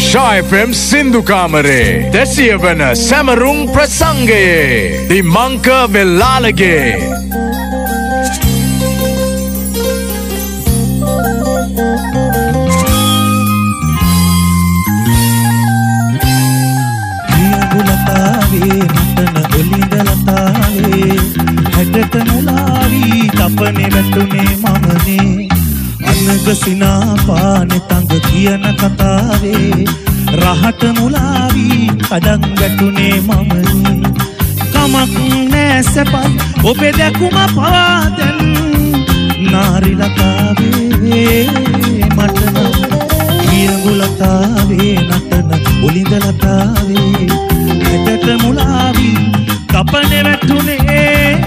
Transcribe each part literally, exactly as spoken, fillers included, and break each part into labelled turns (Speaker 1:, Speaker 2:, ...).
Speaker 1: Sha F M Sindhu Kamare Desiya වන සැමරුම් ප්‍රසංගයේ දිමංක වෙල්ලාලගේ
Speaker 2: හැඩට මුලාවී තපනේ වැටුනේ මමනේ අනගසිනා පානේ තඟ කියන කතාවේ රහට මුලාවී කඩන් වැටුනේ මමනේ කමක් නෑ සැපයි ඔබේ දැකුම පවා දැන් නාරි ලතාවේ මට නම් කියඟු ලතාවේ නටන ඔලිඳ ලතාවේ හැඩට මුලාවී තපනේ වැටුනේ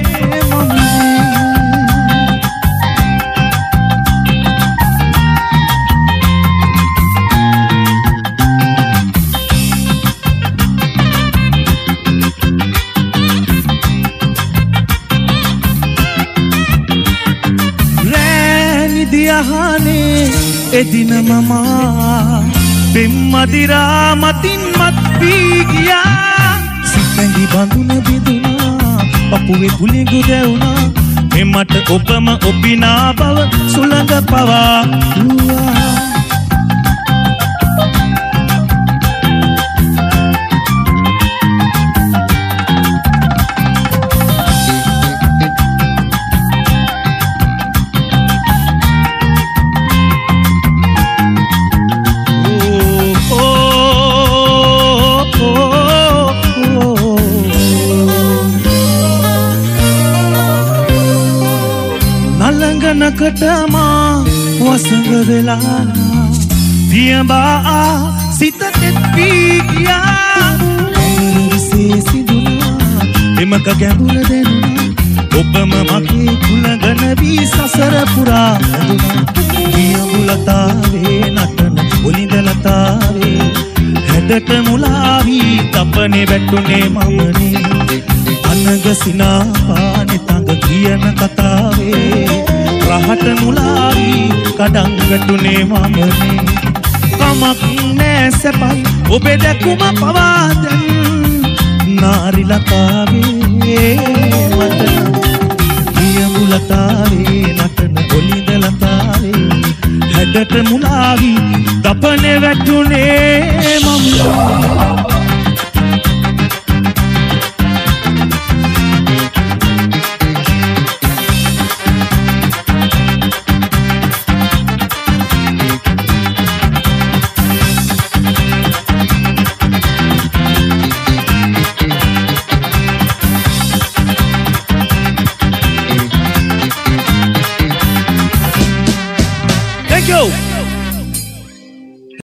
Speaker 2: එදින මම පෙම්මදිරා මතින් මත් වී ගියා සිතෙහි බඳුන බිඳුනා පපුවේ කුලිඟු දැවුනා එමට ඔබම ඔබිනා බව සුළඟ පවා දුවා නකටමා වසඟ වෙලා දියඹා සිත තෙත් වී ගියා විසේ සිදුනා එමක ගැඹුර දෙනුනා ඔබම මගේ කුලගන වී සසර පුරා ඇඳුනා දියඹුලතාවේ නටන ඔලිඳ ලතාවේ හැඩට මුලාවී තපනේ වැටුනේ මමනේ අනගසිනා පානේ තඟ කියන කතාවේ රහට මුලාවී කඩන් වැටුනේ මමනේ කමක් නෑ සැපයි ඔබේ දැකුම පවා දැන් නාරි ලතාවේ මට කියඟු ලතාවේ නටන ඔලිඳ ලතාවේ හැඩට මුලාවී තපනේ වැටුනේ මමනේ